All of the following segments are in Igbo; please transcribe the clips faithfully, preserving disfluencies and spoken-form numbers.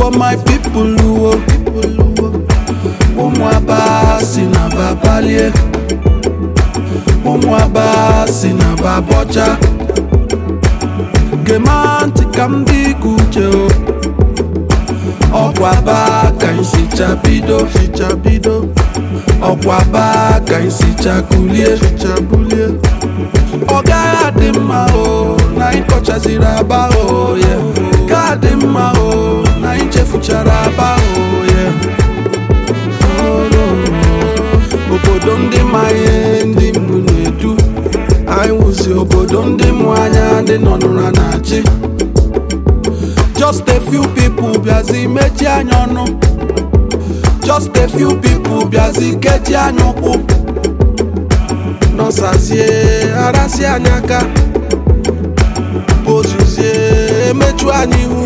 for my people luo ụmụ aba si na babalie ụmụ aba si na babọcha gemanti ka m dị uche o ọkwa aba ka isi chabido chabido ọkwa aba ka isi chakulie chabulie ọ gaghị adị mma o na ịkọchaziri aba o ye ga adị mma o na ichefuchara aba o ye obodo ndị ma ihe ndị mbụ na-edu anyị wụzi obodo ndị mụ anya ndị nọ n'ụra na-achị just a few people bịazi mechi anya ọnụ just a few people bịazi kechi anya ụkwụ nọsazie arasị anya aka ozuzie emechu anya ihu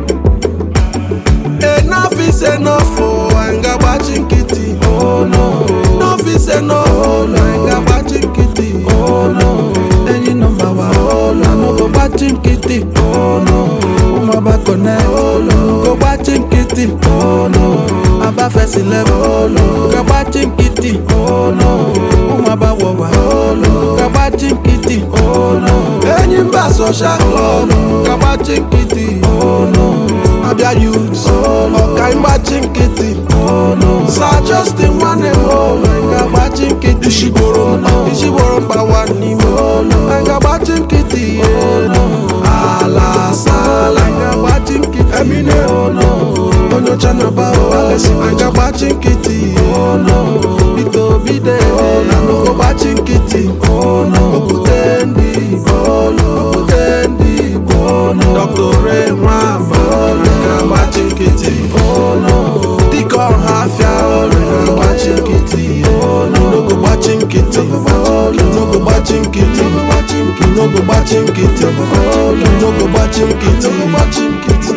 enough is enough anyị ga-agbachi nkịtị oh no enough is enough anyị ga-agbachi nkịtị oh no enyi nọmba wa oh no anọgo gbachi nkịtị oh no ụmụaba connect oh no go gbachi nkịtị oh no aba first level oh no ga gbachi nkịtị oh no ụmụaba wọwa oh no ga gbachi nkịtị oh no enyi mba social club ga gbachi nkịtị oh no abia youths ọka ịgbachi nkịtị Sir Justin nwanne m ga gbachi nkịtị ishigboro mgbawa n'ime anyị ga-agbachi nkịtị ala sala anyị ga-agbachi nkịtị emine onyocha na ba anyị ga-agbachi nkịtị bito bide na nnukwu gbachi nkịtị okwute ndị okwute ndị Doctor Ray Nwamba ga-agbachi nkịtị dịka ọha afịa ga-agbachi nkịtị n'ogo gbachi nkịtị n'ogo gbachi nkịtị n'ogo gbachi nkịtị n'ogo gbachi nkịtị gbachi nkịtị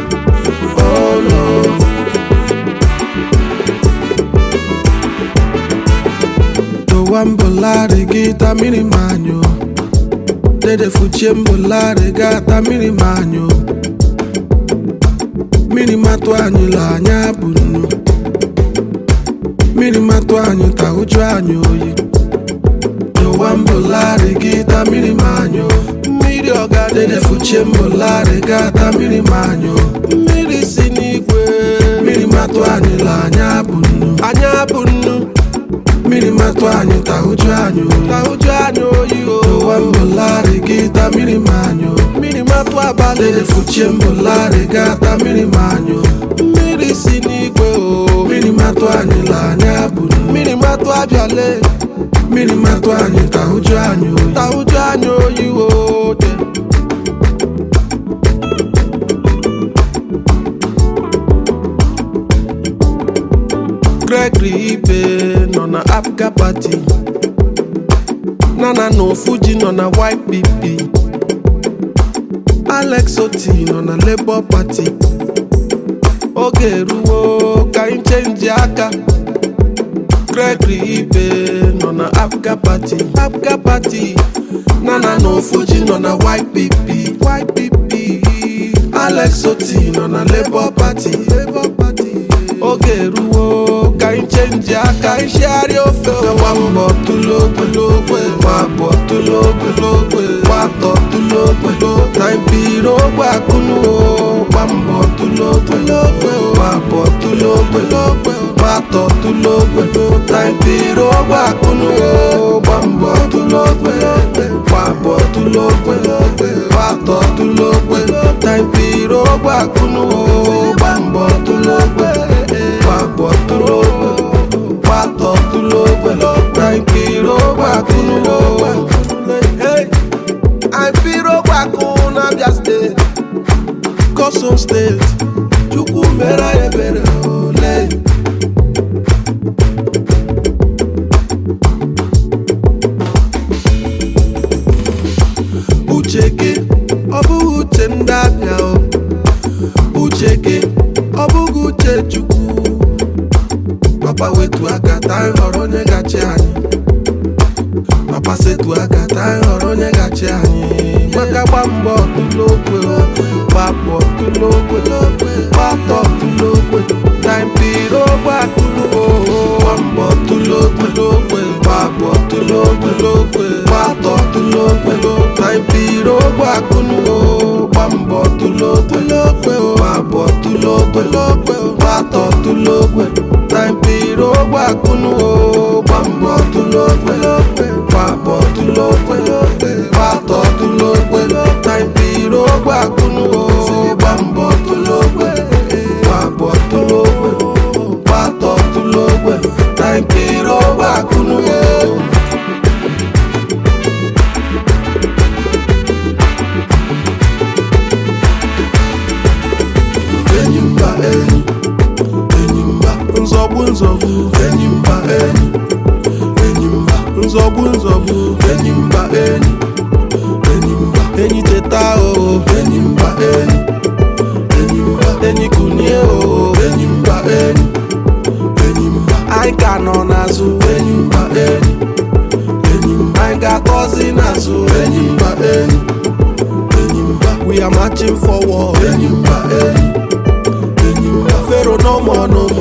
dowa mbụlarị gị ta mmiri manyo dede fuchie mbụlarị ga ta mmiri manyo mmiri matụ anyị la anya bụ nnu mmiri matụ anyị ta ụjụ anyị oyi dowa mbụlarị gị ta mmiri manyo mmiri ọga dede fuchie mbụlarị ga ta mmiri manyo mmiri si n'igwe mmiri matụ anyị la anya bụ nnu anya bụ nnu mmiri matụ anyị ta ụjụ anyị oyi ta ụjụ anyị oyi o dowa mbụlarị gị ta mmiri manyo mmiri matụ abalị dede fuchie mbụlarị ga ta mmiri manyo mmiri si n'igwe o mmiri matụ anyị la anya bụ mmiri matụ abịale mmiri matụ anyị ta ụjụ anyị oyi ta ụjụ anyị oyi o de Gregory Ibe nọ na Apga Party Nana no Fuji nọ na Y P P Alex Oti nọ na Labour Party oge eruwo ka anyị chenji aka Gregory Ibe nọ na Apga Party Apga Party Nana no Fuji nọ na Y P P Y P P Alex Oti nọ na Labour Party Labour Party oge eruwo ka anyị chenji aka ishigharị ofe gba mbọ tụlogologwe gba mbọ tụlogologwe gbatọ tụlogologwe na mpiri ogbe akụnuo gba mbọ tụlogologwe gba mbọ tụlogologwe gbatọ tụlogologwe na mpiri ogbe akụnuo gba mbọ tụlogologwe gba mbọ tụlogologwe gbatọ tụlogologwe na mpiri ogbe akụnuo gba mbọ tụlogologwe Papo tulogo, pato tulogo, nine kilo bakuno. Hey, I'm piro bakuna Abia State, Kosom State, Chukwumera ebere ole. Uche gị, ọ bụ uche ndị Abia o. Uche gị, ọ bụghị uche Chukwu. Papa wetu aka ta nhọrọ onye gachi anyị. Papa setu aka ta nhọrọ onye gachi anyị. maka gba mbọ tulokwe gbapọ tulokwe gbapọ tulokwe taipiro gbakulu gba mbọ tulokwe gbapọ tulokwe gbapọ tulokwe taipiro gbakulu gba mbọ tulokwe gbapọ tulokwe gbapọ tulokwe taipiro gbakulu gba mbọ tulokwe gbapọ tulokwe gbapọ tulokwe taipiro gbakulu gba mbọ tulokwe gbapọ tulokwe gbapọ tulokwe taipiro gbakulu. Enyimba enyi, enyimba nzọgbu nzọgbu, enyimba enyi, enyimba nzọgbu nzọgbu, enyimba enyi, enyimba enyi teta o, enyimba enyi, enyimba enyi kunie o, enyimba enyi, enyimba anyị ka nọ n'azụ, enyimba enyi, enyimba anyị ga-akọzi n'azụ, enyimba enyi, enyimba we are marching forward, enyimba enyi. Pharaoh no more, no more.